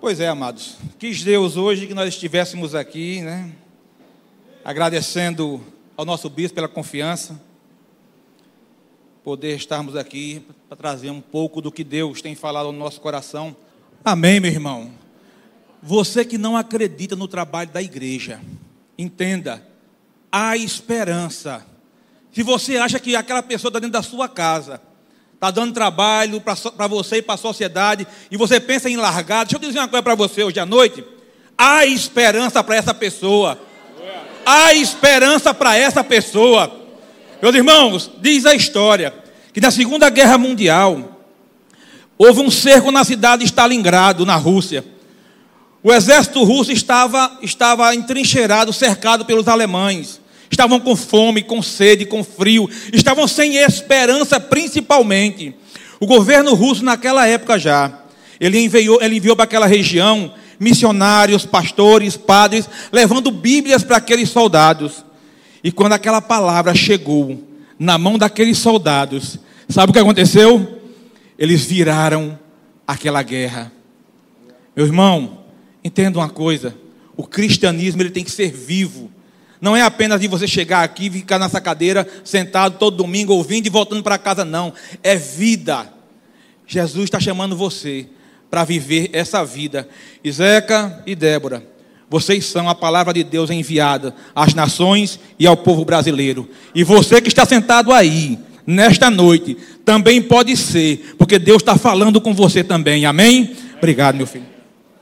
Pois é, amados, quis Deus hoje que nós estivéssemos aqui, agradecendo ao nosso bispo pela confiança, poder estarmos aqui para trazer um pouco do que Deus tem falado no nosso coração. Amém, meu irmão? Você que não acredita no trabalho da igreja, entenda, há esperança. Se você acha que aquela pessoa está dentro da sua casa, está dando trabalho para você e para a sociedade, e você pensa em largar, deixa eu dizer uma coisa para você hoje à noite, há esperança para essa pessoa. Há esperança para essa pessoa. Meus irmãos, diz a história que na Segunda Guerra Mundial houve um cerco na cidade de Stalingrado, na Rússia. O exército russo estava entrincheirado, cercado pelos alemães. Estavam com fome, com sede, com frio. Estavam sem esperança, principalmente. O governo russo, naquela época já, ele enviou para aquela região missionários, pastores, padres, levando Bíblias para aqueles soldados. E quando aquela palavra chegou na mão daqueles soldados, sabe o que aconteceu? Eles viraram aquela guerra. Meu irmão, entenda uma coisa, o cristianismo ele tem que ser vivo. Não é apenas de você chegar aqui e ficar nessa cadeira, sentado todo domingo, ouvindo e voltando para casa, não. É vida. Jesus está chamando você para viver essa vida. Zeca e Débora, vocês são a palavra de Deus enviada às nações e ao povo brasileiro. E você que está sentado aí, nesta noite, também pode ser, porque Deus está falando com você também. Amém? Obrigado, meu filho.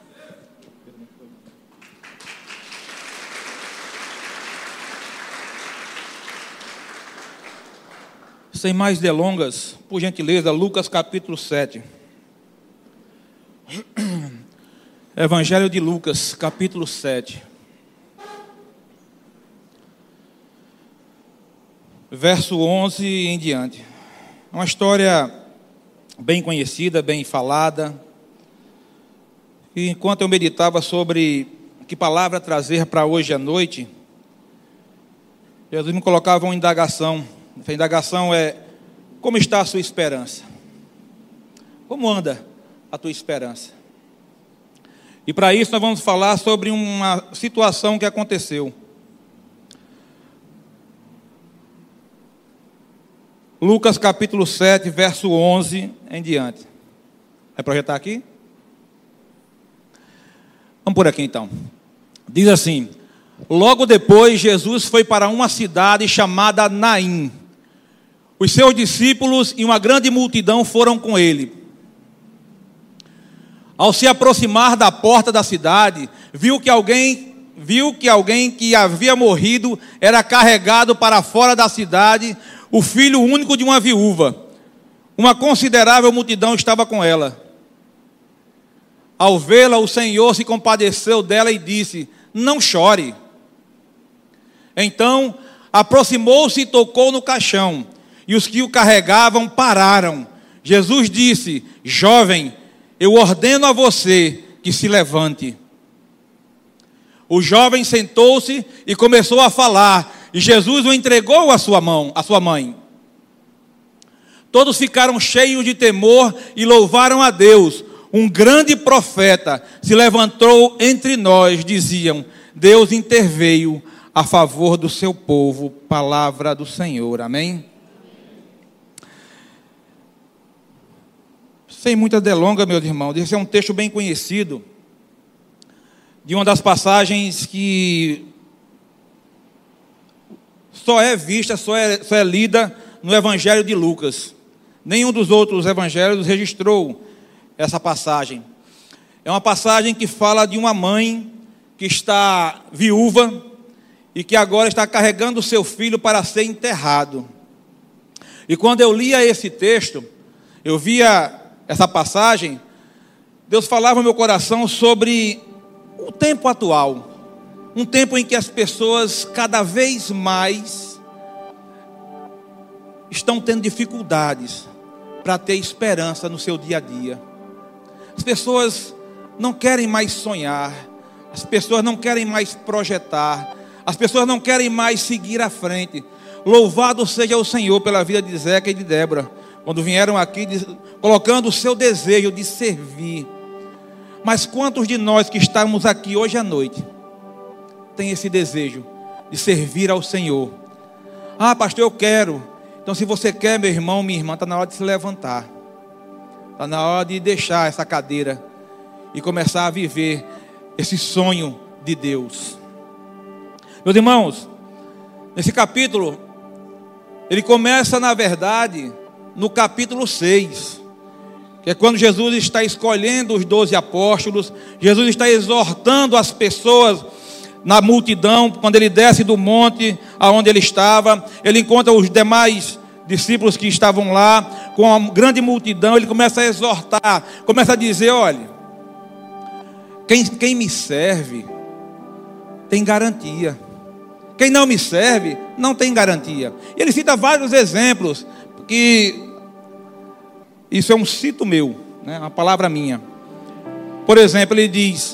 Sem mais delongas, por gentileza, Lucas capítulo 7. Evangelho de Lucas, capítulo 7. Verso 11 em diante. Uma história bem conhecida, bem falada. E enquanto eu meditava sobre que palavra trazer para hoje à noite, Jesus me colocava uma indagação. Essa indagação é: como está a sua esperança? Como anda a tua esperança? E para isso nós vamos falar sobre uma situação que aconteceu. Lucas capítulo 7, verso 11 em diante. Vai projetar aqui? Vamos por aqui então. Diz assim: logo depois Jesus foi para uma cidade chamada Naim. Os seus discípulos e uma grande multidão foram com ele. Ao se aproximar da porta da cidade, viu que alguém que havia morrido era carregado para fora da cidade, o filho único de uma viúva. Uma considerável multidão estava com ela. Ao vê-la, o Senhor se compadeceu dela e disse: não chore. Então, aproximou-se e tocou no caixão. E os que o carregavam pararam. Jesus disse: jovem, eu ordeno a você que se levante. O jovem sentou-se e começou a falar, e Jesus o entregou à sua mãe. Todos ficaram cheios de temor e louvaram a Deus. Um grande profeta se levantou entre nós, diziam: Deus interveio a favor do seu povo. Palavra do Senhor. Amém? Sem muita delonga, meus irmãos, esse é um texto bem conhecido, de uma das passagens que só é vista, só é lida no Evangelho de Lucas. Nenhum dos outros evangelhos registrou essa passagem. É uma passagem que fala de uma mãe que está viúva e que agora está carregando o seu filho para ser enterrado. E quando eu lia esse texto, eu via essa passagem, Deus falava no meu coração sobre o tempo atual, um tempo em que as pessoas cada vez mais estão tendo dificuldades para ter esperança no seu dia a dia. As pessoas não querem mais sonhar, as pessoas não querem mais projetar, as pessoas não querem mais seguir à frente. Louvado seja o Senhor pela vida de Zeca e de Débora, quando vieram aqui colocando o seu desejo de servir. Mas quantos de nós que estamos aqui hoje à noite tem esse desejo de servir ao Senhor? Ah, pastor, eu quero. Então, se você quer, meu irmão, minha irmã, está na hora de se levantar. Está na hora de deixar essa cadeira e começar a viver esse sonho de Deus. Meus irmãos, nesse capítulo, ele começa, na verdade, no capítulo 6. Que é quando Jesus está escolhendo os 12 apóstolos. Jesus está exortando as pessoas na multidão. Quando ele desce do monte aonde ele estava, ele encontra os demais discípulos que estavam lá, com a grande multidão. Ele começa a exortar, começa a dizer: olha, quem me serve tem garantia, quem não me serve não tem garantia. E ele cita vários exemplos, que isso é um cito meu, né? Uma palavra minha. Por exemplo, ele diz: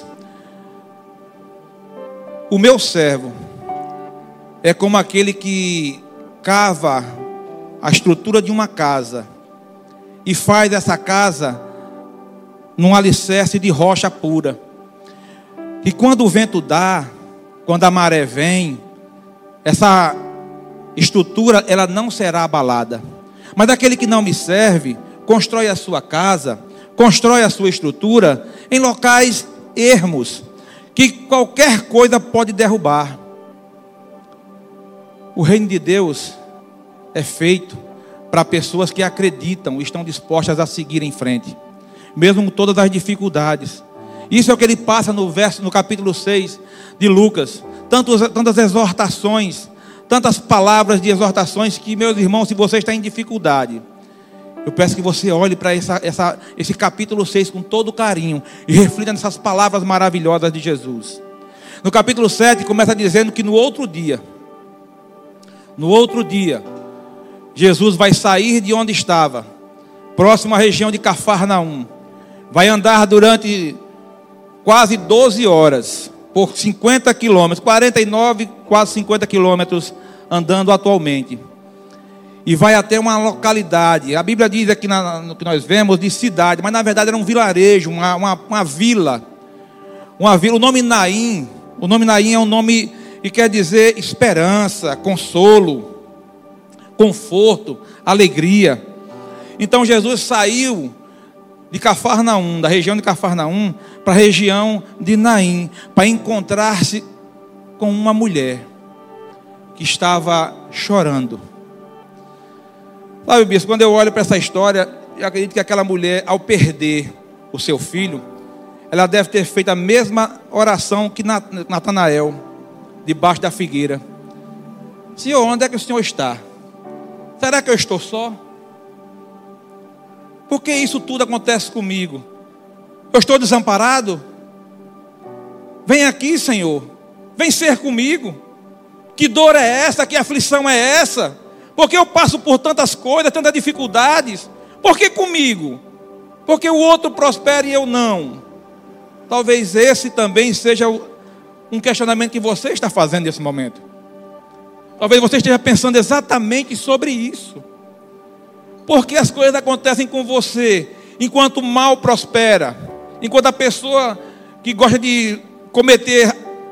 o meu servo é como aquele que cava a estrutura de uma casa e faz essa casa num alicerce de rocha pura. E quando o vento dá, quando a maré vem, essa estrutura ela não será abalada. Mas aquele que não me serve constrói a sua casa, constrói a sua estrutura em locais ermos, que qualquer coisa pode derrubar. O reino de Deus é feito para pessoas que acreditam e estão dispostas a seguir em frente, mesmo com todas as dificuldades. Isso é o que ele passa no capítulo 6 de Lucas. Tantas exortações, tantas palavras de exortações, que, meus irmãos, se você está em dificuldade, eu peço que você olhe para esse capítulo 6 com todo carinho e reflita nessas palavras maravilhosas de Jesus. No capítulo 7 começa dizendo que no outro dia, Jesus vai sair de onde estava, próximo à região de Cafarnaum. Vai andar durante quase 12 horas, por 50 quilômetros, 49, quase 50 quilômetros andando atualmente. E vai até uma localidade. A Bíblia diz aqui no que nós vemos de cidade, mas na verdade era um vilarejo, uma vila. Uma vila. O nome Naim é um nome que quer dizer esperança, consolo, conforto, alegria. Então Jesus saiu de Cafarnaum, da região de Cafarnaum, para a região de Naim, para encontrar-se com uma mulher que estava chorando. Sabe, bispo, quando eu olho para essa história, eu acredito que aquela mulher, ao perder o seu filho, ela deve ter feito a mesma oração que Natanael, debaixo da figueira. Senhor, onde é que o Senhor está? Será que eu estou só? Por que isso tudo acontece comigo? Eu estou desamparado? Vem aqui, Senhor. Vem ser comigo. Que dor é essa? Que aflição é essa? Porque eu passo por tantas coisas, tantas dificuldades. Por que comigo? Porque o outro prospera e eu não. Talvez esse também seja um questionamento que você está fazendo nesse momento. Talvez você esteja pensando exatamente sobre isso. Por que as coisas acontecem com você enquanto o mal prospera? Enquanto a pessoa que gosta de cometer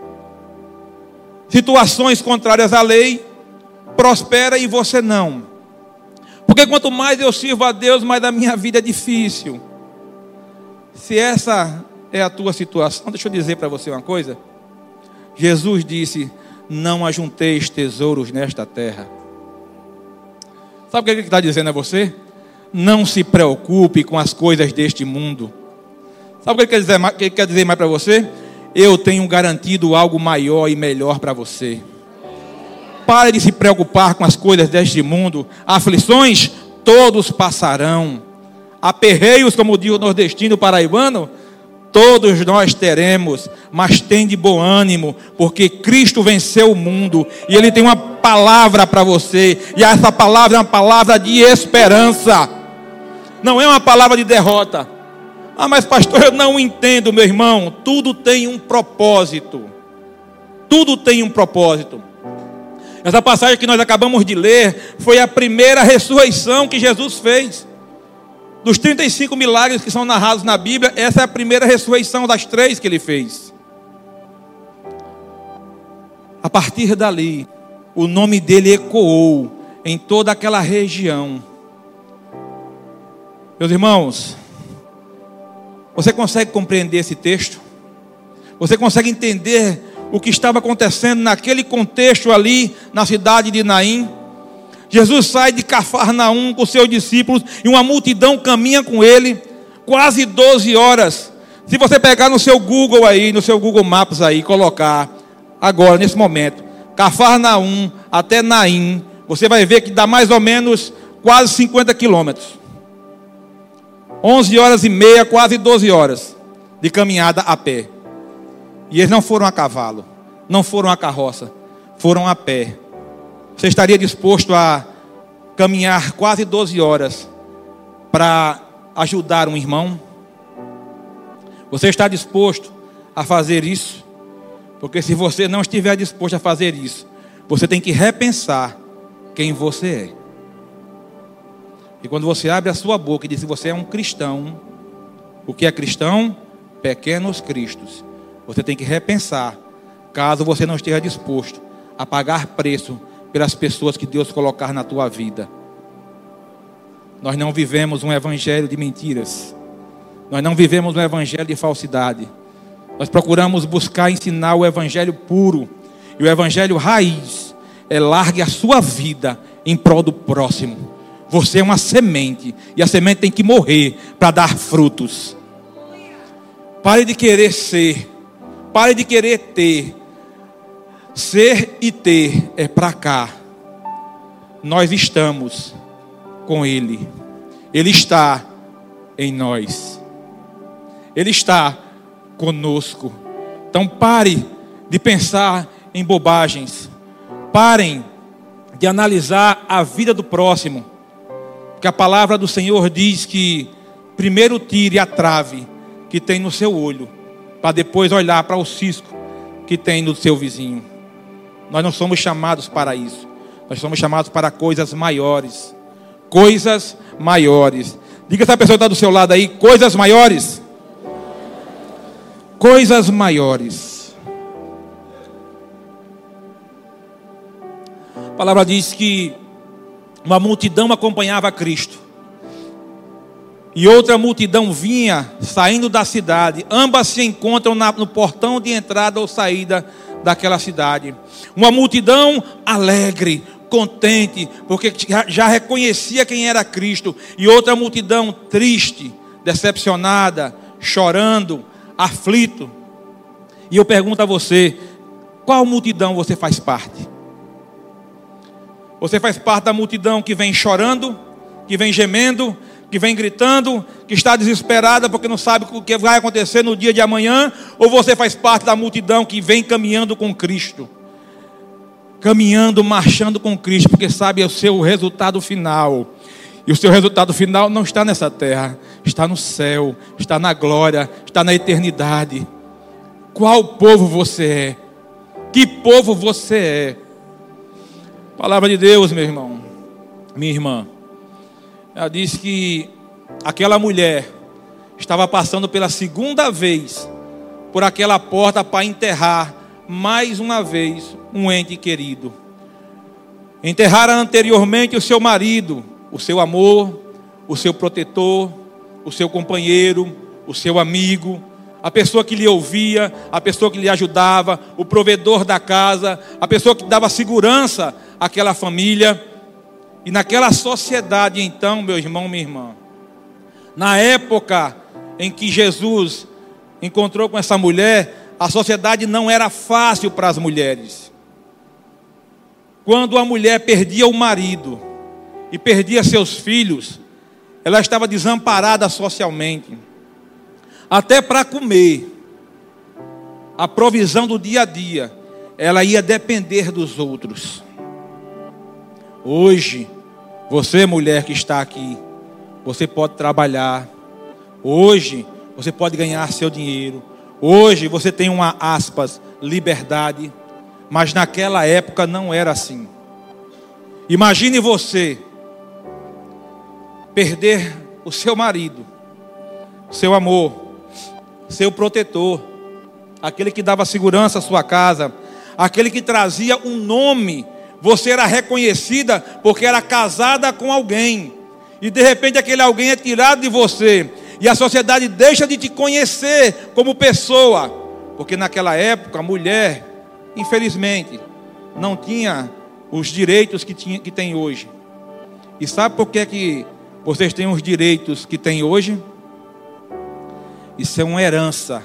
situações contrárias à lei prospera e você não. Porque quanto mais eu sirvo a Deus, mais a minha vida é difícil. Se essa é a tua situação, deixa eu dizer para você uma coisa. Jesus disse: não ajunteis tesouros nesta terra. Sabe o que ele está dizendo a você? Não se preocupe com as coisas deste mundo. Sabe o que ele quer dizer mais para você? Eu tenho garantido algo maior e melhor para você. Pare de se preocupar com as coisas deste mundo. Aflições, todos passarão. Aperreios, como diz o nordestino paraibano, todos nós teremos. Mas tem de bom ânimo, porque Cristo venceu o mundo. E Ele tem uma palavra para você. E essa palavra é uma palavra de esperança. Não é uma palavra de derrota. Ah, mas pastor, eu não entendo, meu irmão. Tudo tem um propósito. Tudo tem um propósito. Essa passagem que nós acabamos de ler foi a primeira ressurreição que Jesus fez. Dos 35 milagres que são narrados na Bíblia, essa é a primeira ressurreição das 3 que ele fez. A partir dali, o nome dele ecoou em toda aquela região. Meus irmãos, você consegue compreender esse texto? Você consegue entender o que estava acontecendo naquele contexto ali, na cidade de Naim? Jesus sai de Cafarnaum com seus discípulos e uma multidão caminha com ele, quase 12 horas. Se você pegar no seu Google aí, no seu Google Maps aí, colocar agora, nesse momento, Cafarnaum até Naim, você vai ver que dá mais ou menos quase 50 quilômetros. 11 horas e meia, quase 12 horas de caminhada a pé. E eles não foram a cavalo, não foram a carroça, foram a pé. Você estaria disposto a caminhar quase 12 horas para ajudar um irmão? Você está disposto a fazer isso? Porque se você não estiver disposto a fazer isso, você tem que repensar quem você é. E quando você abre a sua boca e diz que você é um cristão, o que é cristão? Pequenos cristos. Você tem que repensar, caso você não esteja disposto a pagar preço pelas pessoas que Deus colocar na tua vida. Nós não vivemos um evangelho de mentiras. Nós não vivemos um evangelho de falsidade. Nós procuramos buscar ensinar o evangelho puro. E o evangelho raiz é: largue a sua vida em prol do próximo. Você é uma semente, e a semente tem que morrer para dar frutos. Pare de querer ser, pare de querer ter. Ser e ter é para cá. Nós estamos com Ele. Ele está em nós. Ele está conosco. Então pare de pensar em bobagens. Parem de analisar a vida do próximo. Porque a palavra do Senhor diz que primeiro tire a trave que tem no seu olho, para depois olhar para o cisco que tem no seu vizinho. Nós não somos chamados para isso. Nós somos chamados para coisas maiores. Coisas maiores. Diga essa pessoa que está do seu lado aí: coisas maiores. Coisas maiores. A palavra diz que uma multidão acompanhava Cristo, e outra multidão vinha saindo da cidade. Ambas se encontram no portão de entrada ou saída daquela cidade. Uma multidão alegre, contente, porque já reconhecia quem era Cristo. E outra multidão triste, decepcionada, chorando, aflito. E eu pergunto a você: qual multidão você faz parte? Você faz parte da multidão que vem chorando, que vem gemendo, que vem gritando, que está desesperada porque não sabe o que vai acontecer no dia de amanhã? Ou você faz parte da multidão que vem caminhando com Cristo? Caminhando, marchando com Cristo, porque sabe o seu resultado final. E o seu resultado final não está nessa terra, está no céu, está na glória, está na eternidade. Qual povo você é? Que povo você é? Palavra de Deus, meu irmão, minha irmã. Ela disse que aquela mulher estava passando pela segunda vez por aquela porta para enterrar mais uma vez um ente querido. Enterrara anteriormente o seu marido, o seu amor, o seu protetor, o seu companheiro, o seu amigo, a pessoa que lhe ouvia, a pessoa que lhe ajudava, o provedor da casa, a pessoa que dava segurança àquela família. E naquela sociedade então, meu irmão, minha irmã, na época em que Jesus encontrou com essa mulher, a sociedade não era fácil para as mulheres. Quando a mulher perdia o marido e perdia seus filhos, ela estava desamparada socialmente. Até para comer, a provisão do dia a dia, ela ia depender dos outros. Hoje, você, mulher que está aqui, você pode trabalhar. Hoje, você pode ganhar seu dinheiro. Hoje, você tem uma, aspas, liberdade. Mas naquela época não era assim. Imagine você perder o seu marido, seu amor, seu protetor, aquele que dava segurança à sua casa, aquele que trazia um nome. Você era reconhecida porque era casada com alguém, e de repente aquele alguém é tirado de você, e a sociedade deixa de te conhecer como pessoa, porque naquela época a mulher, infelizmente, não tinha os direitos que tem hoje. E sabe por que vocês têm os direitos que têm hoje? Isso é uma herança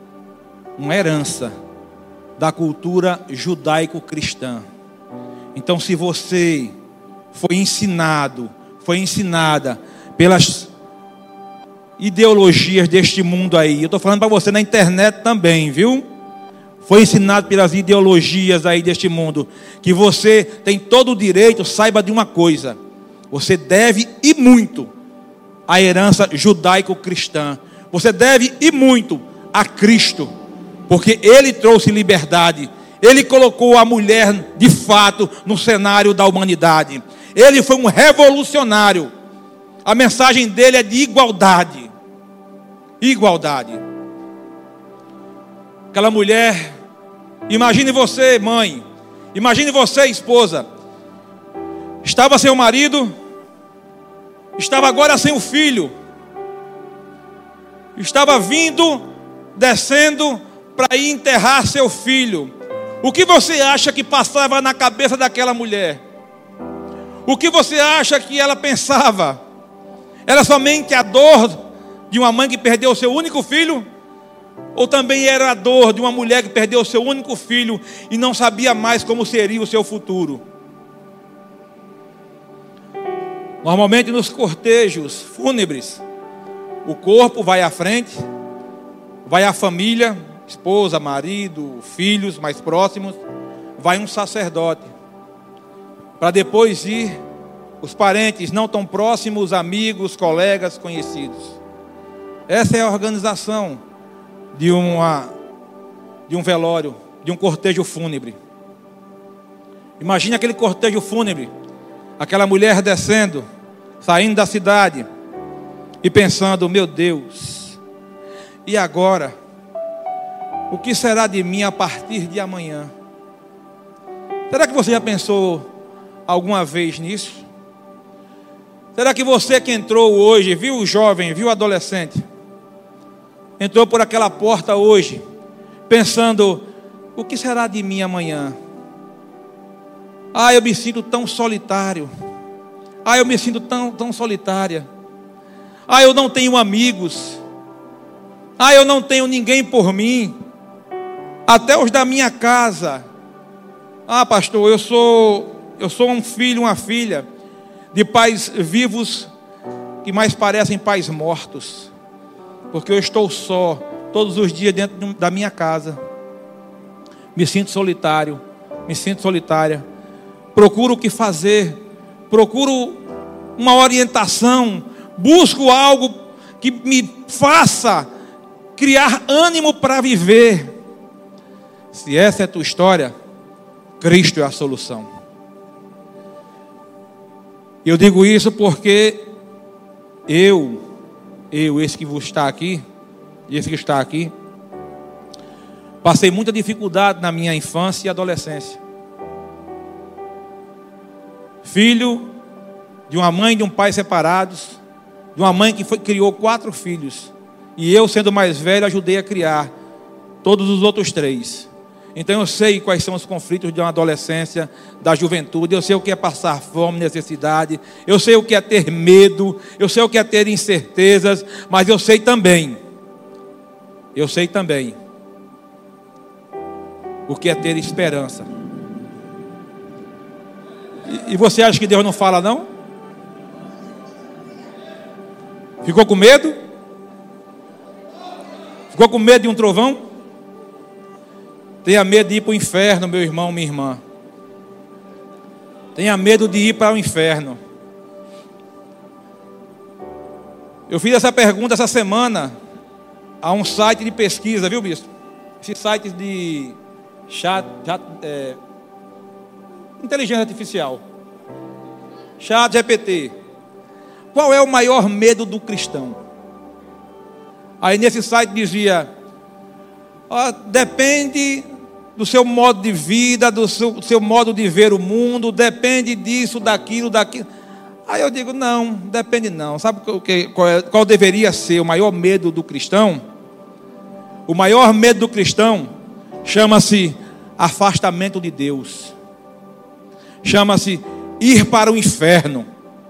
da cultura judaico-cristã. Então, se você foi ensinada pelas ideologias deste mundo aí, eu estou falando para você na internet também, viu? Foi ensinado pelas ideologias aí deste mundo, que você tem todo o direito. Saiba de uma coisa: você deve e muito à herança judaico-cristã. Você deve e muito a Cristo, porque Ele trouxe liberdade. Ele colocou a mulher de fato no cenário da humanidade. Ele foi um revolucionário. A mensagem dele é de igualdade. Igualdade. Aquela mulher, imagine você, mãe, imagine você, esposa, estava sem o marido, estava agora sem o filho, estava descendo para ir enterrar seu filho. O que você acha que passava na cabeça daquela mulher? O que você acha que ela pensava? Era somente a dor de uma mãe que perdeu o seu único filho? Ou também era a dor de uma mulher que perdeu o seu único filho e não sabia mais como seria o seu futuro? Normalmente nos cortejos fúnebres, o corpo vai à frente, vai a família, esposa, marido, filhos mais próximos, vai um sacerdote, para depois ir os parentes não tão próximos, amigos, colegas, conhecidos. Essa é a organização de um velório, de um cortejo fúnebre. Imagine aquele cortejo fúnebre, aquela mulher descendo, saindo da cidade e pensando: meu Deus, e agora? O que será de mim a partir de amanhã? Será que você já pensou alguma vez nisso? Será que você que entrou hoje, viu o jovem, viu o adolescente, entrou por aquela porta hoje, pensando: o que será de mim amanhã? Eu me sinto tão solitário. Eu me sinto tão solitária. Eu não tenho amigos. Eu não tenho ninguém por mim. Até os da minha casa. Pastor, eu sou um filho, uma filha de pais vivos que mais parecem pais mortos, porque eu estou só todos os dias dentro da minha casa. Me sinto solitário, me sinto solitária. Procuro o que fazer, procuro uma orientação, busco algo que me faça criar ânimo para viver. Se essa é a tua história, Cristo é a solução. Eu digo isso porque esse que vos está aqui, esse que está aqui, passei muita dificuldade na minha infância e adolescência. Filho de uma mãe e de um pai separados, de uma mãe que criou 4 filhos, e eu, sendo mais velho, ajudei a criar todos os outros 3. Então eu sei quais são os conflitos de uma adolescência, da juventude. Eu sei o que é passar fome, necessidade. Eu sei o que é ter medo. Eu sei o que é ter incertezas. Mas eu sei também o que é ter esperança. E você acha que Deus não fala, não? Ficou com medo? Ficou com medo de um trovão? Tenha medo de ir para o inferno, meu irmão, minha irmã. Tenha medo de ir para o inferno. Eu fiz essa pergunta essa semana a um site de pesquisa, viu, bispo? Esses sites de inteligência artificial, Chat GPT. Qual é o maior medo do cristão? Aí nesse site dizia, depende do seu modo de vida, do seu modo de ver o mundo, depende disso, daquilo. Aí eu digo, não, depende não. Sabe qual deveria ser o maior medo do cristão? O maior medo do cristão chama-se afastamento de Deus. Chama-se ir para o inferno.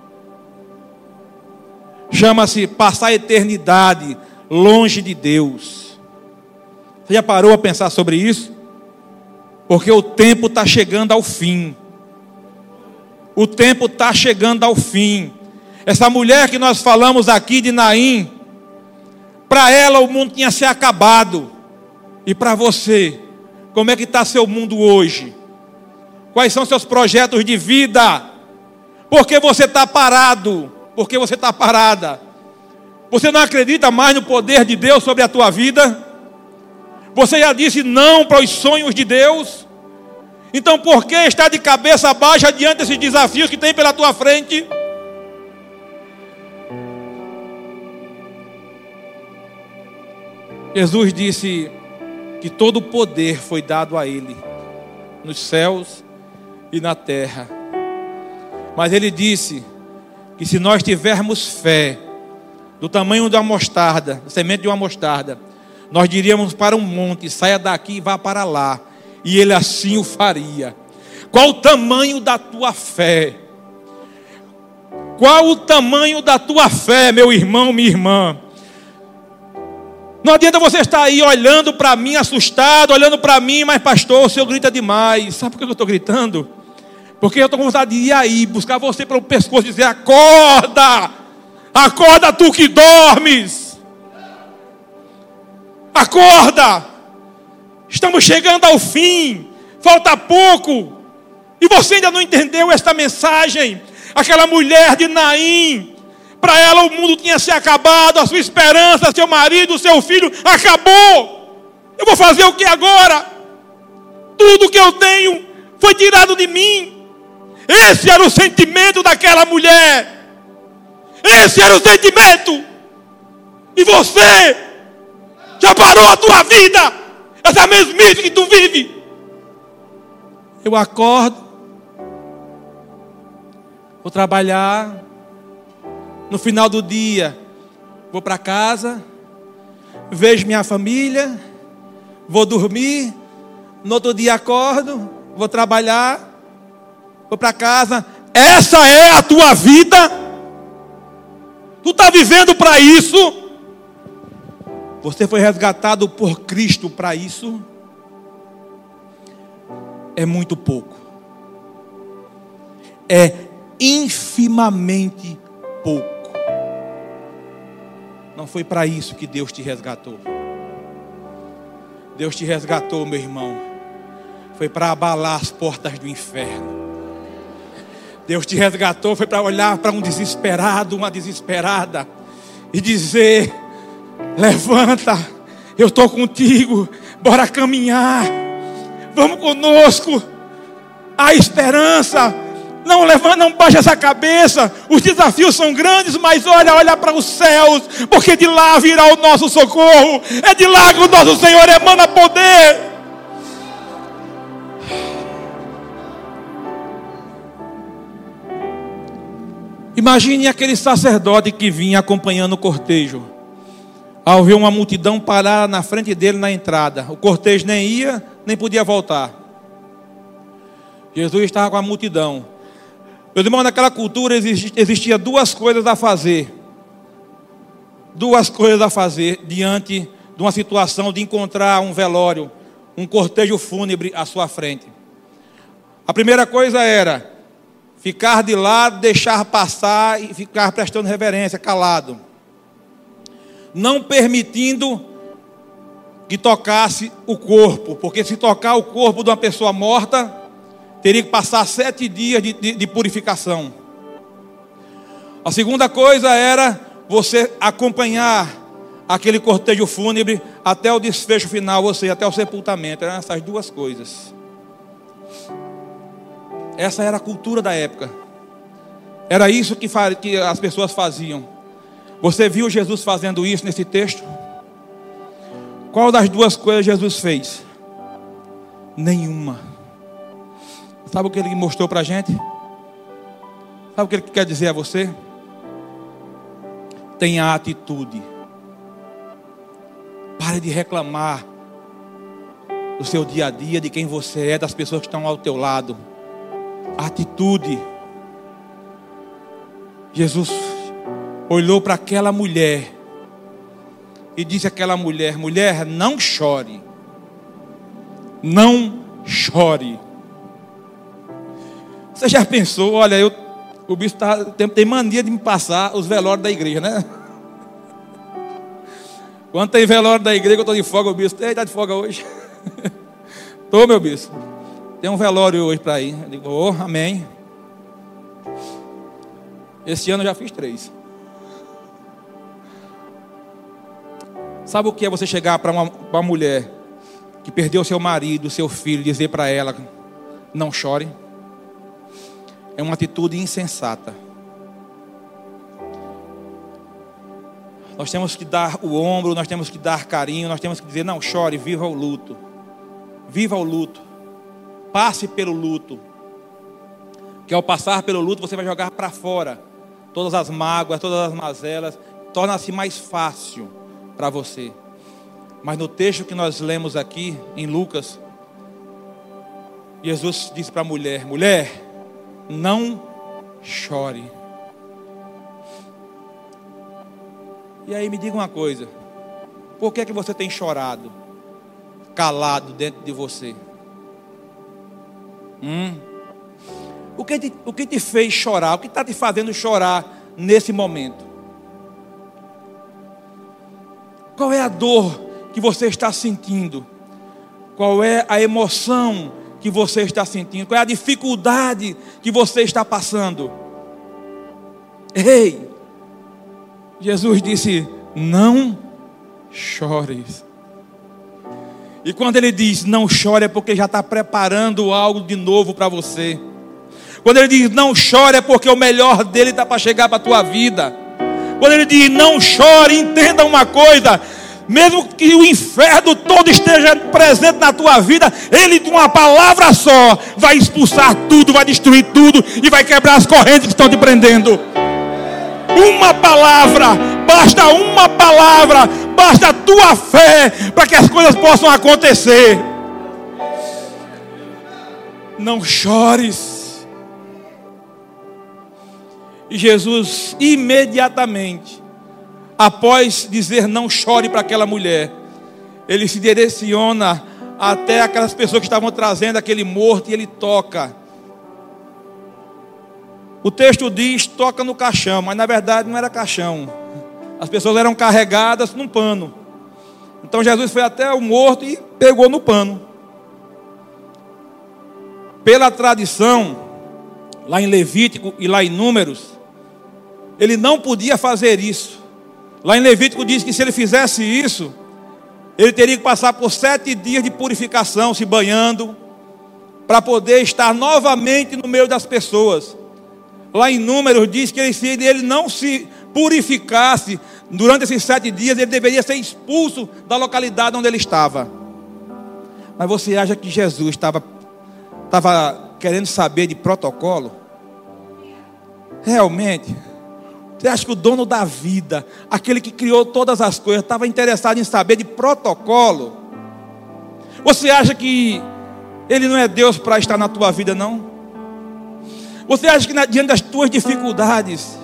Chama-se passar a eternidade longe de Deus. Você já parou a pensar sobre isso? Porque o tempo está chegando ao fim. O tempo está chegando ao fim. Essa mulher que nós falamos aqui de Naim, para ela o mundo tinha se acabado. E para você, como é que está seu mundo hoje? Quais são seus projetos de vida? Por que você está parado? Por que você está parada? Você não acredita mais no poder de Deus sobre a tua vida? Você já disse não para os sonhos de Deus? Então por que está de cabeça baixa diante desses desafios que tem pela tua frente? Jesus disse que todo o poder foi dado a Ele, nos céus e na terra. Mas Ele disse que se nós tivermos fé, do tamanho de uma mostarda, da semente de uma mostarda, nós diríamos para um monte, saia daqui e vá para lá, e Ele assim o faria. Qual o tamanho da tua fé? Qual o tamanho da tua fé, meu irmão, minha irmã? Não adianta você estar aí olhando para mim, assustado, olhando para mim, mas pastor, o senhor grita demais. Sabe por que eu estou gritando? Porque eu estou com vontade de ir aí, buscar você pelo pescoço e dizer, acorda! Acorda tu que dormes! Acorda! Estamos chegando ao fim, falta pouco, e você ainda não entendeu esta mensagem. Aquela mulher de Naim, para ela o mundo tinha se acabado, a sua esperança, seu marido, seu filho, acabou. Eu vou fazer o que agora? Tudo que eu tenho foi tirado de mim. Esse era o sentimento daquela mulher. Esse era o sentimento. E você já parou a tua vida? Essa mesmice que tu vive. Eu acordo, vou trabalhar. No final do dia, vou para casa, vejo minha família, vou dormir. No outro dia acordo, vou trabalhar, vou para casa. Essa é a tua vida? Tu está vivendo para isso? Você foi resgatado por Cristo para isso? É muito pouco. É infimamente pouco. Não foi para isso que Deus te resgatou. Deus te resgatou, meu irmão, foi para abalar as portas do inferno. Deus te resgatou, foi para olhar para um desesperado, uma desesperada, e dizer, levanta, eu estou contigo, bora caminhar, vamos conosco, há esperança. Não levanta, não baixa essa cabeça. Os desafios são grandes, mas olha para os céus, porque de lá virá o nosso socorro. É de lá que o nosso Senhor emana poder. Imagine aquele sacerdote que vinha acompanhando o cortejo. Ao ver uma multidão parar na frente dele na entrada, o cortejo nem ia, nem podia voltar. Jesus estava com a multidão. Meus irmãos, naquela cultura existia duas coisas a fazer. Duas coisas a fazer diante de uma situação de encontrar um velório, um cortejo fúnebre à sua frente. A primeira coisa era ficar de lado, deixar passar e ficar prestando reverência, calado. Não permitindo que tocasse o corpo, porque se tocar o corpo de uma pessoa morta, teria que passar 7 dias de purificação. A segunda coisa era você acompanhar aquele cortejo fúnebre até o desfecho final, ou seja, até o sepultamento. Eram essas duas coisas. Essa era a cultura da época. Era isso que as pessoas faziam. Você viu Jesus fazendo isso nesse texto? Qual das duas coisas Jesus fez? Nenhuma. Sabe o que ele mostrou para a gente? Sabe o que ele quer dizer a você? Tenha atitude. Pare de reclamar do seu dia a dia, de quem você é, das pessoas que estão ao teu lado. Atitude. Jesus olhou para aquela mulher e disse àquela mulher: mulher, não chore. Não chore. Você já pensou? Olha, o bispo tem mania de me passar os velórios da igreja, né? Quando tem velório da igreja, eu estou de folga, o bispo está de folga hoje. Estou, meu bispo. Tem um velório hoje para ir. Eu digo, oh, amém. Esse ano eu já fiz 3. Sabe o que é você chegar para uma mulher que perdeu seu marido, seu filho, e dizer para ela: não chore? É uma atitude insensata. Nós temos que dar o ombro, nós temos que dar carinho, nós temos que dizer: não chore, viva o luto. Viva o luto. Passe pelo luto. Que ao passar pelo luto você vai jogar para fora todas as mágoas, todas as mazelas. Torna-se mais fácil para você. Mas no texto que nós lemos aqui em Lucas, Jesus disse para a mulher: mulher, não chore. E aí me diga uma coisa: por que é que você tem chorado, calado dentro de você? O que te fez chorar? O que está te fazendo chorar nesse momento? Qual é a dor que você está sentindo? Qual é a emoção que você está sentindo? Qual é a dificuldade que você está passando? Ei! Jesus disse: não chores. E quando ele diz não chore, é porque já está preparando algo de novo para você. Quando ele diz não chore, é porque o melhor dele está para chegar para a tua vida. Quando ele diz não chore, entenda uma coisa: mesmo que o inferno todo esteja presente na tua vida, ele de uma palavra só vai expulsar tudo, vai destruir tudo e vai quebrar as correntes que estão te prendendo. Uma palavra, basta uma palavra, basta a tua fé para que as coisas possam acontecer. Não chores. E Jesus imediatamente, após dizer não chore para aquela mulher, ele se direciona até aquelas pessoas que estavam trazendo aquele morto e ele toca. O texto diz toca no caixão, mas na verdade não era caixão. As pessoas eram carregadas num pano. Então Jesus foi até o morto e pegou no pano. Pela tradição, lá em Levítico e lá em Números, ele não podia fazer isso. Lá em Levítico diz que se ele fizesse isso, ele teria que passar por 7 dias de purificação, se banhando, para poder estar novamente no meio das pessoas. Lá em Números diz que se ele não se purificasse durante esses 7 dias, ele deveria ser expulso da localidade onde ele estava. Mas você acha que Jesus estava querendo saber de protocolo? Realmente? Você acha que o dono da vida, aquele que criou todas as coisas, estava interessado em saber de protocolo? Você acha que ele não é Deus para estar na tua vida, não? Você acha que diante das tuas dificuldades?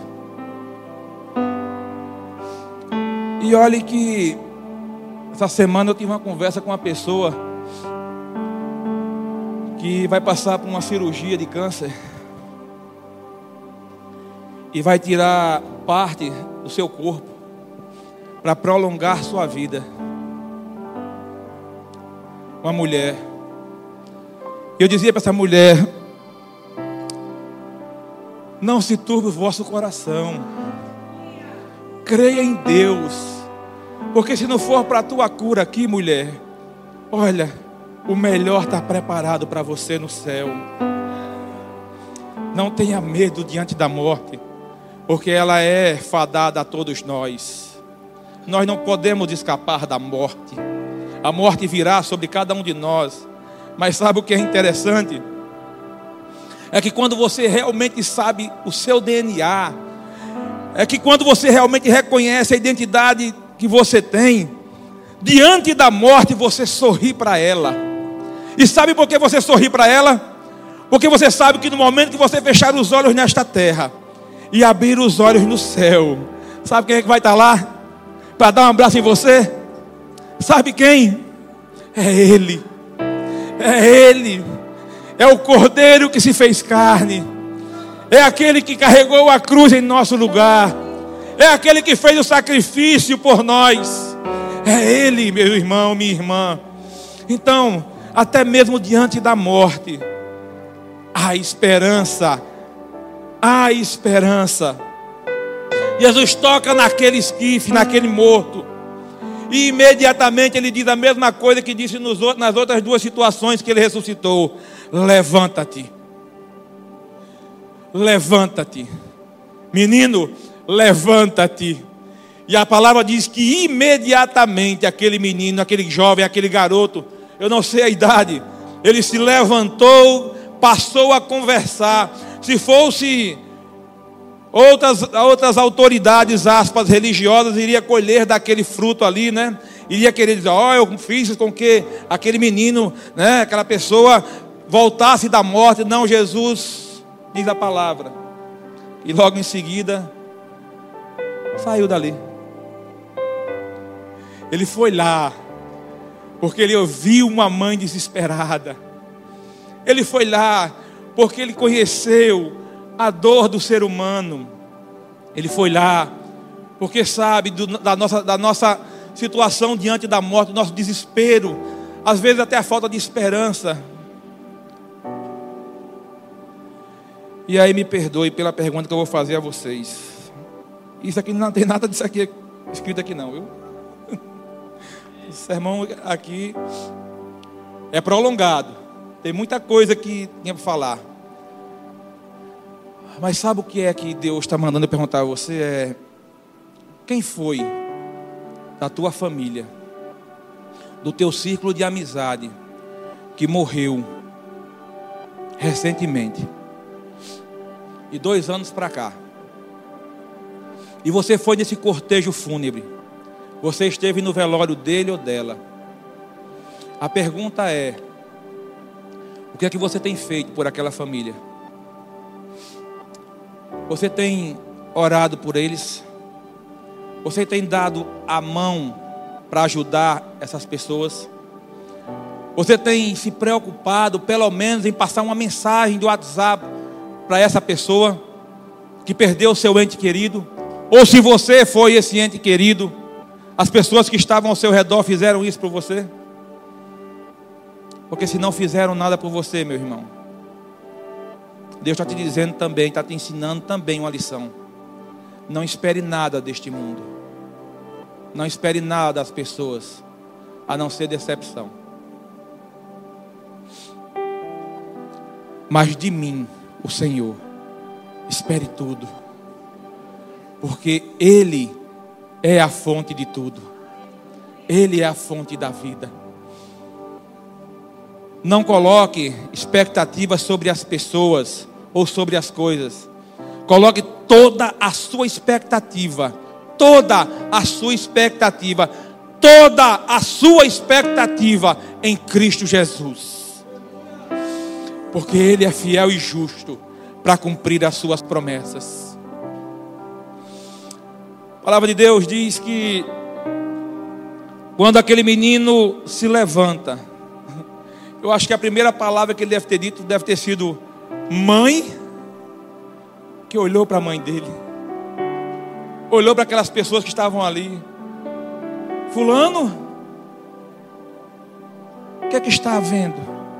E olhe que essa semana eu tive uma conversa com uma pessoa que vai passar por uma cirurgia de câncer e vai tirar parte do seu corpo para prolongar sua vida. Uma mulher. Eu dizia para essa mulher: não se turbe o vosso coração, creia em Deus, porque se não for para a tua cura aqui, mulher, olha, o melhor está preparado para você no céu. Não tenha medo diante da morte, porque ela é fadada a todos nós. Nós não podemos escapar da morte. A morte virá sobre cada um de nós. Mas sabe o que é interessante? É que quando você realmente sabe o seu DNA, é que quando você realmente reconhece a identidade que você tem, diante da morte você sorri para ela. E sabe por que você sorri para ela? Porque você sabe que no momento que você fechar os olhos nesta terra e abrir os olhos no céu, sabe quem é que vai estar lá para dar um abraço em você? Sabe quem? É Ele. É Ele. É o Cordeiro que se fez carne. É aquele que carregou a cruz em nosso lugar. É aquele que fez o sacrifício por nós. É Ele, meu irmão, minha irmã. Então, até mesmo diante da morte, há esperança. Há esperança. Jesus toca naquele esquife, naquele morto. E imediatamente ele diz a mesma coisa que disse nas outras duas situações que ele ressuscitou. Levanta-te. Levanta-te. Menino, levanta-te. E a palavra diz que imediatamente aquele menino, aquele jovem, aquele garoto, eu não sei a idade, ele se levantou, passou a conversar. Se fosse outras autoridades, aspas, religiosas, iria colher daquele fruto ali, né? Iria querer dizer, eu fiz com que aquele menino, né, aquela pessoa voltasse da morte. Não, Jesus diz a palavra. E logo em seguida, saiu dali. Ele foi lá, porque ele ouviu uma mãe desesperada. Ele foi lá, porque ele conheceu a dor do ser humano. Ele foi lá, porque sabe da nossa situação diante da morte, do nosso desespero, às vezes até a falta de esperança. E aí me perdoe pela pergunta que eu vou fazer a vocês. Isso aqui não tem nada disso aqui escrito aqui não, viu? O sermão aqui é prolongado. Tem muita coisa que tinha para falar. Mas sabe o que é que Deus está mandando eu perguntar a você? Quem foi da tua família, do teu círculo de amizade, que morreu recentemente, e 2 anos para cá, e você foi nesse cortejo fúnebre, você esteve no velório dele ou dela? A pergunta é: o que é que você tem feito por aquela família? Você tem orado por eles? Você tem dado a mão para ajudar essas pessoas? Você tem se preocupado, pelo menos, em passar uma mensagem do WhatsApp para essa pessoa que perdeu o seu ente querido? Ou se você foi esse ente querido, as pessoas que estavam ao seu redor fizeram isso por você? Porque se não fizeram nada por você, meu irmão, Deus está te dizendo também, está te ensinando também uma lição. Não espere nada deste mundo. Não espere nada das pessoas, a não ser decepção. Mas de mim, o Senhor, espere tudo. Porque Ele é a fonte de tudo. Ele é a fonte da vida. Não coloque expectativas sobre as pessoas ou sobre as coisas. Coloque toda a sua expectativa, toda a sua expectativa, toda a sua expectativa em Cristo Jesus. Porque Ele é fiel e justo para cumprir as suas promessas. A palavra de Deus diz que quando aquele menino se levanta, eu acho que a primeira palavra que ele deve ter dito deve ter sido mãe, que olhou para a mãe dele, olhou para aquelas pessoas que estavam ali. Fulano, o que é que está havendo?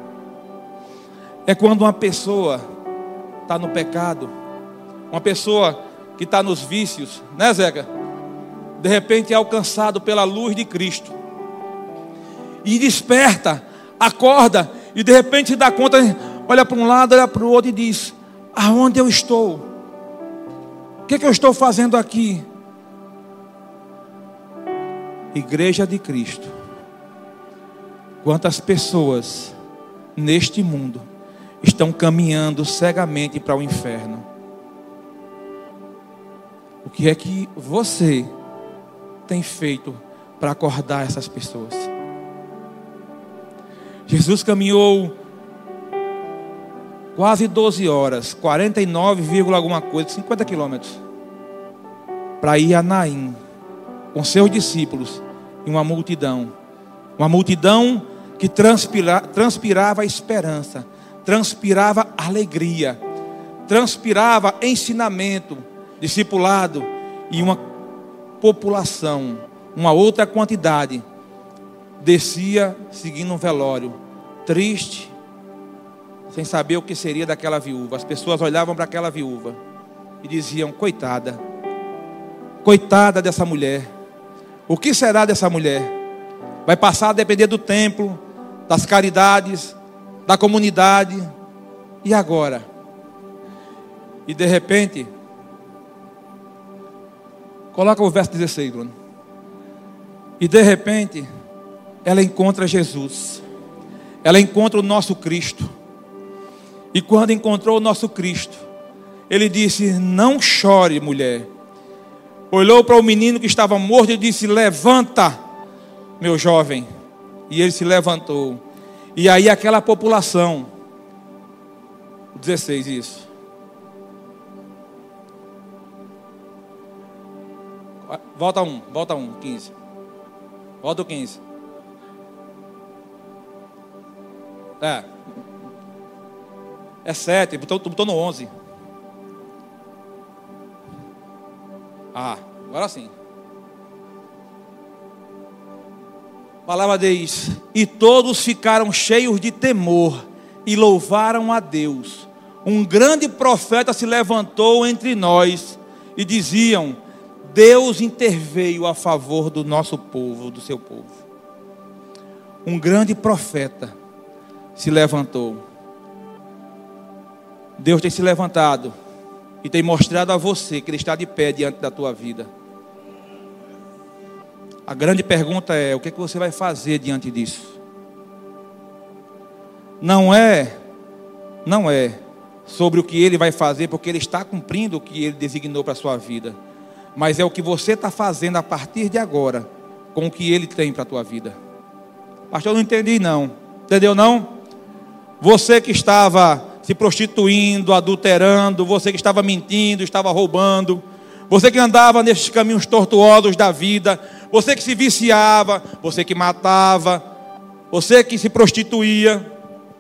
É quando uma pessoa está no pecado, uma pessoa que está nos vícios, né, Zeca? De repente é alcançado pela luz de Cristo e desperta, acorda, e de repente se dá conta, olha para um lado, olha para o outro e diz: Aonde eu estou? O que eu estou fazendo aqui? Igreja de Cristo. Quantas pessoas neste mundo estão caminhando cegamente para o inferno? O que é que você tem feito para acordar essas pessoas? Jesus caminhou quase 12 horas, 49, alguma coisa, 50 quilômetros, para ir a Naim, com seus discípulos e uma multidão que transpirava esperança, transpirava alegria, transpirava ensinamento, discipulado, e uma população, uma outra quantidade, descia seguindo um velório, triste, sem saber o que seria daquela viúva. As pessoas olhavam para aquela viúva e diziam: coitada, coitada dessa mulher. O que será dessa mulher? Vai passar a depender do templo, das caridades, da comunidade. E agora? E de repente, coloca o verso 16, Bruno. E de repente, ela encontra Jesus. Ela encontra o nosso Cristo. E quando encontrou o nosso Cristo, ele disse: não chore, mulher. Olhou para o menino que estava morto e disse: levanta, meu jovem. E ele se levantou. E aí aquela população, 16, isso. Volta um, 15. Volta o 15. É 7, botou no 11. Agora sim. A palavra diz: e todos ficaram cheios de temor e louvaram a Deus. Um grande profeta se levantou entre nós e diziam: Deus interveio a favor do nosso povo, do seu povo. Um grande profeta se levantou. Deus tem se levantado e tem mostrado a você que Ele está de pé diante da tua vida. A grande pergunta é: o que você vai fazer diante disso? Não é sobre o que Ele vai fazer, porque Ele está cumprindo o que Ele designou para a sua vida, mas é o que você está fazendo a partir de agora com o que Ele tem para a tua vida. Pastor, eu não entendi não. Entendeu não? Você que estava se prostituindo, adulterando, você que estava mentindo, estava roubando, você que andava nesses caminhos tortuosos da vida, você que se viciava, você que matava, você que se prostituía,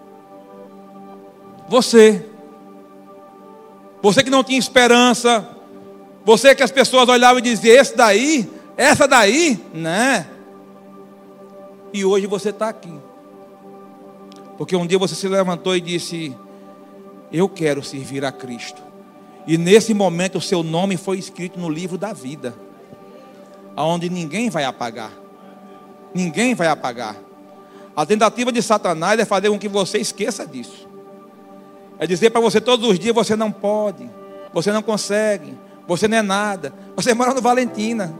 você que não tinha esperança, você que as pessoas olhavam e diziam: essa daí, né? E hoje você está aqui, porque um dia você se levantou e disse: eu quero servir a Cristo. E nesse momento o seu nome foi escrito no livro da vida, aonde ninguém vai apagar. Ninguém vai apagar. A tentativa de Satanás é fazer com que você esqueça disso. É dizer para você todos os dias: você não pode, você não consegue, você não é nada, você mora no Valentina.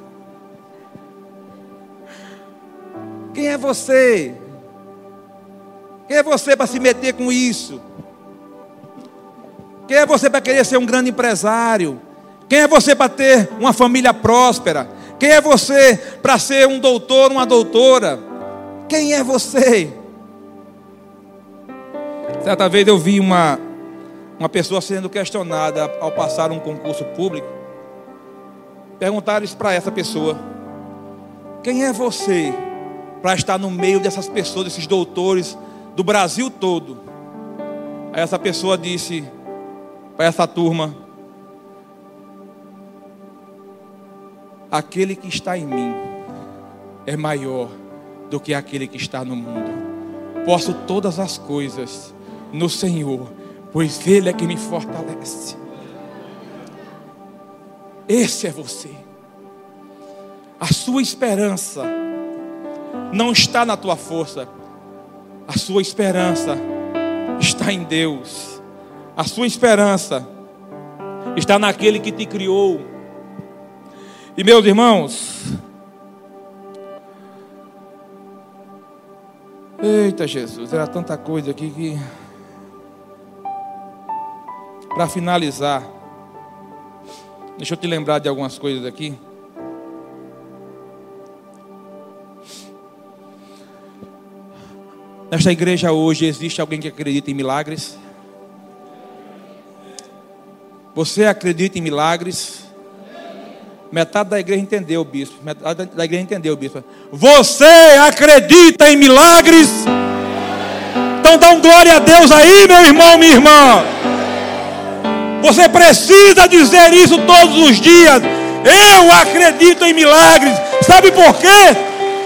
Quem é você? Quem é você para se meter com isso? Quem é você para querer ser um grande empresário? Quem é você para ter uma família próspera? Quem é você para ser um doutor, uma doutora? Quem é você? Certa vez eu vi uma pessoa sendo questionada ao passar um concurso público. Perguntaram isso para essa pessoa: quem é você para estar no meio dessas pessoas, desses doutores do Brasil todo? Aí essa pessoa disse para essa turma: aquele que está em mim é maior do que aquele que está no mundo. Posso todas as coisas no Senhor, pois Ele é que me fortalece. Esse é você. A sua esperança não está na tua força. A sua esperança está em Deus. A sua esperança está naquele que te criou. E meus irmãos, eita Jesus, era tanta coisa aqui que, para finalizar, deixa eu te lembrar de algumas coisas aqui. Nesta igreja hoje existe alguém que acredita em milagres? Você acredita em milagres? Metade da igreja entendeu, bispo. Metade da igreja entendeu, bispo. Você acredita em milagres? Então dá um glória a Deus aí, meu irmão, minha irmã. Você precisa dizer isso todos os dias. Eu acredito em milagres. Sabe por quê?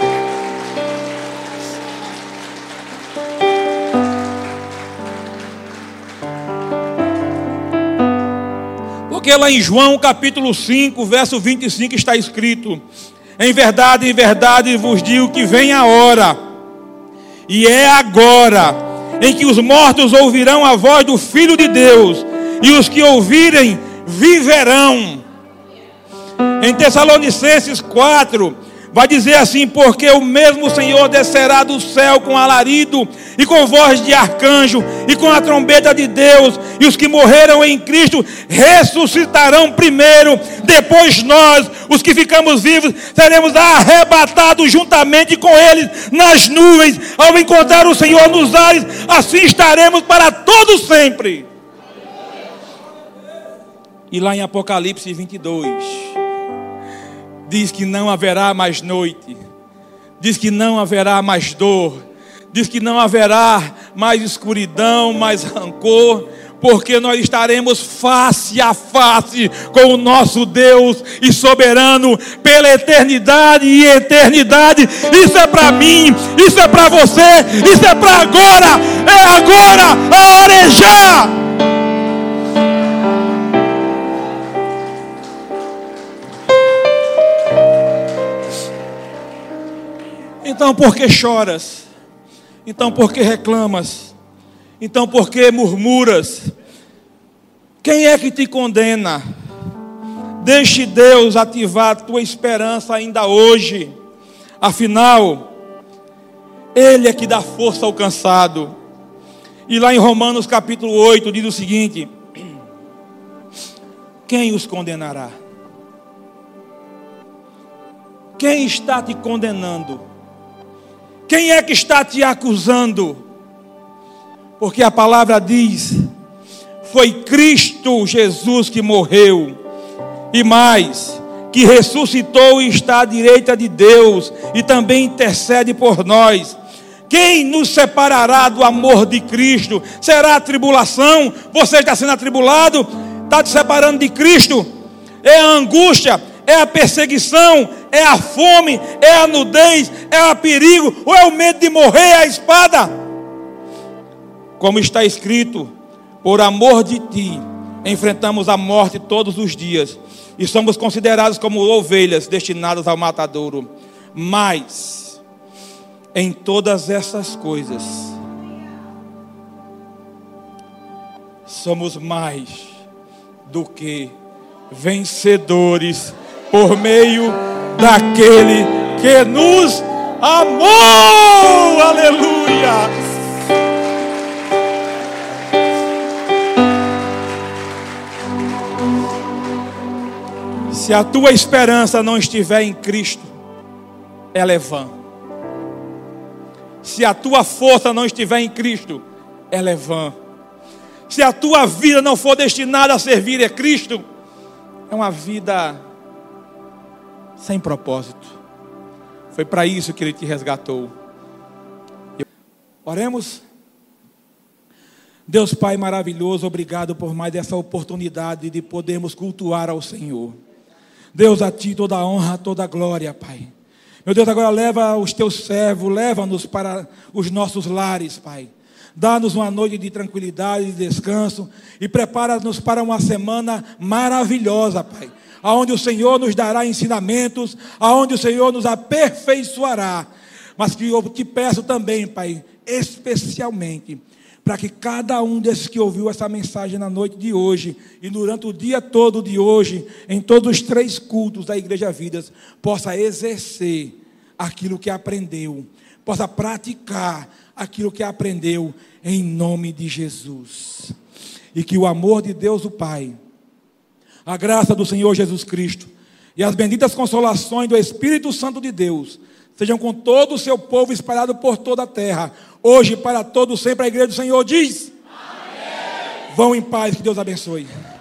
Porque lá em João capítulo 5, verso 25 está escrito: em verdade vos digo que vem a hora, e é agora, em que os mortos ouvirão a voz do Filho de Deus, e os que ouvirem viverão. Em Tessalonicenses 4 vai dizer assim: porque o mesmo Senhor descerá do céu com alarido e com voz de arcanjo e com a trombeta de Deus, e os que morreram em Cristo ressuscitarão primeiro. Depois nós, os que ficamos vivos, seremos arrebatados juntamente com eles nas nuvens, ao encontrar o Senhor nos ares. Assim estaremos para todo sempre. E lá em Apocalipse 22 diz que não haverá mais noite, diz que não haverá mais dor, diz que não haverá mais escuridão, mais rancor, porque nós estaremos face a face com o nosso Deus e soberano pela eternidade e eternidade. Isso é para mim, isso é para você, isso é para agora. É agora, a hora é já. Então por que choras? Então por que reclamas? Então por que murmuras? Quem é que te condena? Deixe Deus ativar a tua esperança ainda hoje. Afinal, Ele é que dá força ao cansado. E lá em Romanos capítulo 8 diz o seguinte: quem os condenará? Quem está te condenando? Quem é que está te acusando? Porque a palavra diz: foi Cristo Jesus que morreu, e mais, que ressuscitou e está à direita de Deus, e também intercede por nós. Quem nos separará do amor de Cristo? Será a tribulação? Você está sendo atribulado? Está te separando de Cristo? É a angústia? É a perseguição? É a fome? É a nudez? É o perigo? Ou é o medo de morrer à espada? Como está escrito: por amor de ti enfrentamos a morte todos os dias, e somos considerados como ovelhas destinadas ao matadouro. Mas em todas essas coisas somos mais do que vencedores por meio daquele que nos amou. Aleluia! Se a tua esperança não estiver em Cristo, ela é vã. Se a tua força não estiver em Cristo, ela é vã. Se a tua vida não for destinada a servir a Cristo, é uma vida sem propósito. Foi para isso que Ele te resgatou. Oremos. Deus Pai maravilhoso, obrigado por mais essa oportunidade de podermos cultuar ao Senhor. Deus, a Ti toda a honra, toda a glória, Pai. Meu Deus, agora leva os Teus servos, leva-nos para os nossos lares, Pai. Dá-nos uma noite de tranquilidade, de descanso, e prepara-nos para uma semana maravilhosa, Pai, aonde o Senhor nos dará ensinamentos, aonde o Senhor nos aperfeiçoará. Mas que eu te peço também, Pai, especialmente, para que cada um desses que ouviu essa mensagem na noite de hoje e durante o dia todo de hoje, em todos os 3 cultos da Igreja Vidas, possa exercer aquilo que aprendeu, possa praticar aquilo que aprendeu, em nome de Jesus. E que o amor de Deus o Pai, a graça do Senhor Jesus Cristo e as benditas consolações do Espírito Santo de Deus sejam com todo o seu povo espalhado por toda a terra, hoje para todos sempre. A igreja do Senhor diz: amém. Vão em paz, que Deus abençoe.